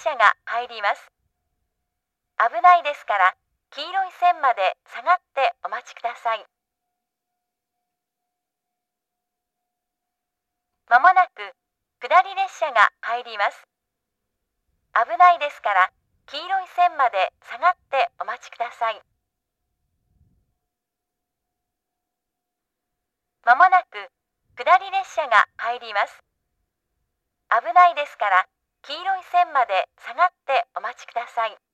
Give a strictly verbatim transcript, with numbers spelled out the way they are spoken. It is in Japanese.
車が入ります。危ないですから、黄色い線まで下がってお待ちください。まもなく下り列車が入ります。危ないですから、黄色い線まで下がってお待ちください。まもなく下り列車が入ります。危ないですから、黄色い線まで下がってお待ちください。